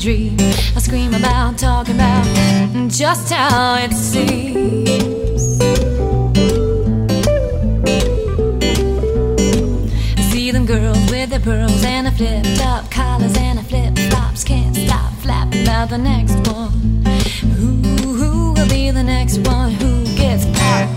dream. I scream about, talking about just how it seems. I see them girls with their pearls and their flip-top collars and their flip-flops, can't stop flapping about the next one. Who will be the next one who gets popped?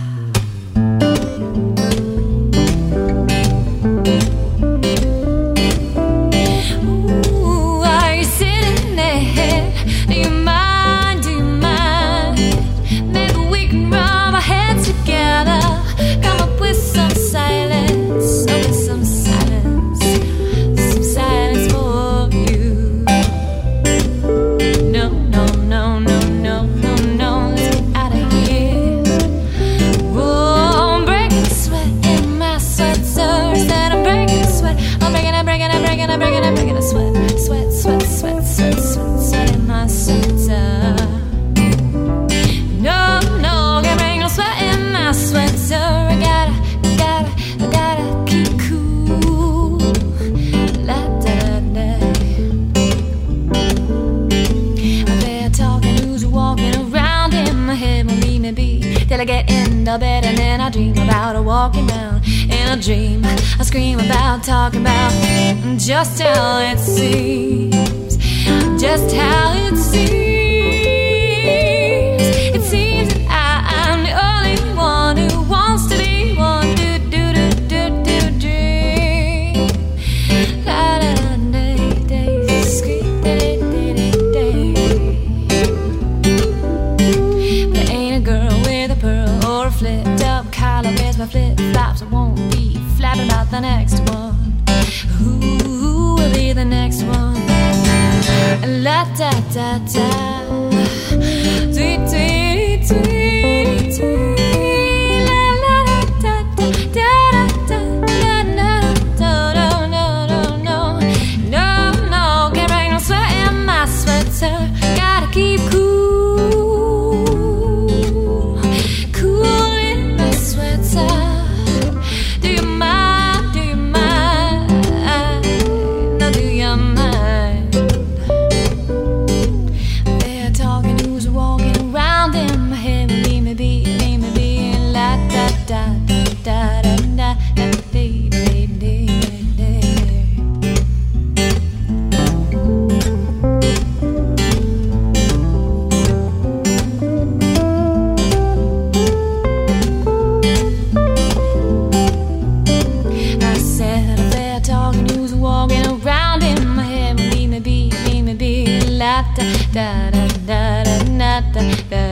Till I get in the bed and then I dream about her walking round. In a dream I scream about, talking about just how it seems. Just how it seems. It seems that I'm the only one who wants to be one. Do do do do do dream. La da day day scream day day day. There ain't a girl with a pearl or a flipped up collar. Where's my flip-flops? I won't be flapping about the next one. Who will be the next one? La da da da. Tweet tweet tweet tweet. La la da da da da da da da da. No no no no no. Can't bring no sweat in my sweater. Gotta keep cool. Da da da da da da da.